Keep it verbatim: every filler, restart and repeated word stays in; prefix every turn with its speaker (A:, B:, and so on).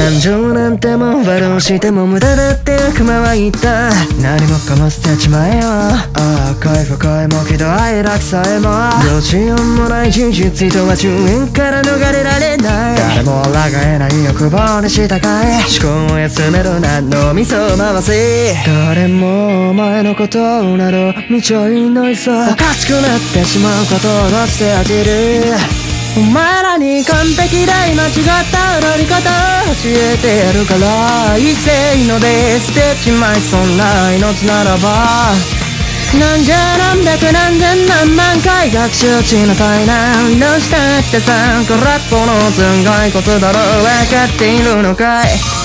A: 感情なんてもんはどうしても無駄だって悪魔は言った。何もかも捨てちまえよ。ああ恋不恋も喜怒哀楽さえもどうしようもない事実とは中縁から逃れられない。誰も抗えない欲望に従い思考を休めるな脳みそを回し誰もお前のことなど見ちゃいないさ。おかしくなってしまうことをどうして恥じる。お前らに完璧で間違った踊り方教えてやるから一斉ので捨てちまいそんな命ならばなんじゃ何百何千何万回学習値の体内どうしたってさ空っぽのすんごいことだろう分かっているのかい。